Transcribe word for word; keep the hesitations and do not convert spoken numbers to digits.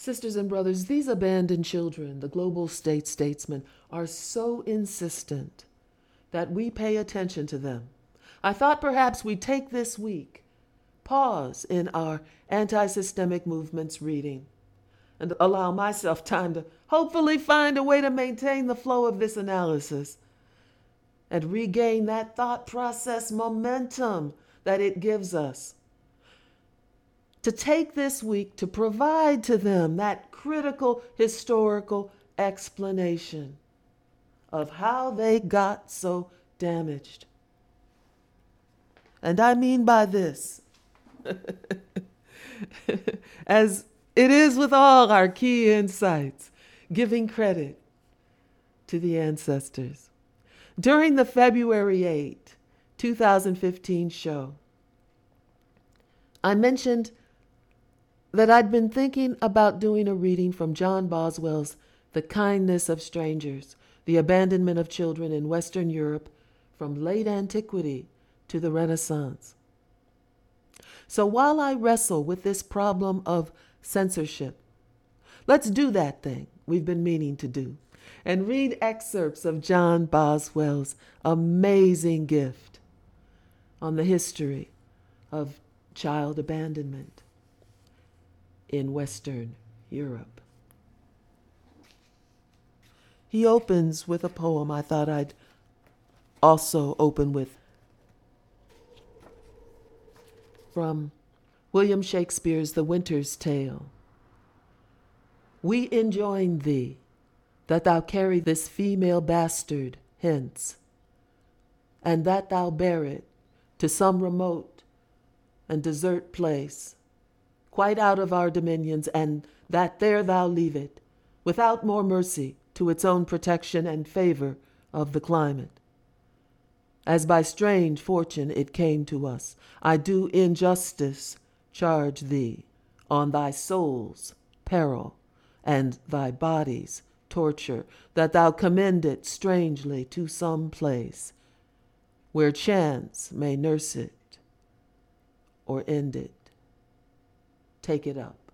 Sisters and brothers, these abandoned children, the global state statesmen, are so insistent that we pay attention to them. I thought perhaps we'd take this week, pause in our anti-systemic movements reading, and allow myself time to hopefully find a way to maintain the flow of this analysis and regain that thought process momentum that it gives us. To take this week to provide to them that critical historical explanation of how they got so damaged. And I mean by this, as it is with all our key insights, giving credit to the ancestors. During the February eighth, twenty fifteen show, I mentioned that I'd been thinking about doing a reading from John Boswell's The Kindness of Strangers, the Abandonment of Children in Western Europe from Late Antiquity to the Renaissance. So while I wrestle with this problem of censorship, let's do that thing we've been meaning to do and read excerpts of John Boswell's amazing gift on the history of child abandonment in Western Europe. He opens with a poem I thought I'd also open with, from William Shakespeare's The Winter's Tale. We enjoin thee that thou carry this female bastard hence, and that thou bear it to some remote and desert place, quite out of our dominions, and that there thou leave it, without more mercy to its own protection and favor of the climate. As by strange fortune it came to us, I do in justice charge thee on thy soul's peril and thy body's torture, that thou commend it strangely to some place where chance may nurse it or end it. Take it up.